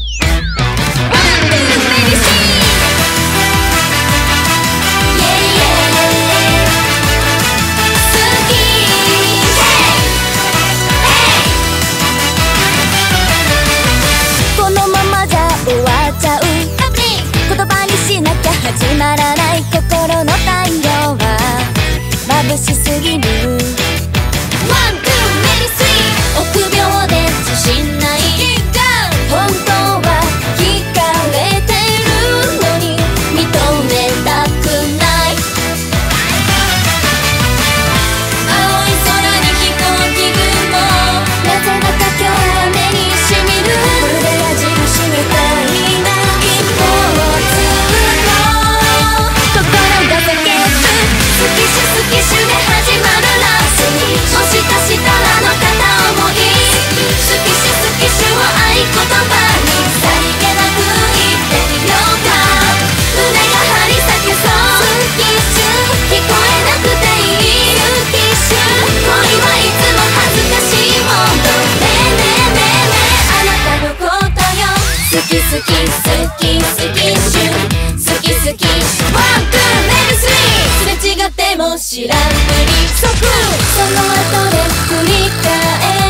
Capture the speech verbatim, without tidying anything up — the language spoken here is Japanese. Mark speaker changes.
Speaker 1: 始まらない心の太陽は眩しすぎる。ワン、ツー、レディ、スリー、臆病で自信ない。本当は惹かれてるのに認めたくない。青い空に飛行機雲、なぜだか今日は目にしみる。これで矢印みたいな一歩をつスキッシュスキッシュで始まるラスにもしかしたらの片思い。スキッシュスキッシュを合言葉にさりげなく言ってみようか。胸が張り裂けそう。スキッシュ聞こえなくていい。スキッシュ恋はいつも恥ずかしいもの。ねえねえねえねえあなたのことよ。好き好き好きスキッシュ好き好きワンツーレディスリー。違っても知らんぷりそこその後で振り返る。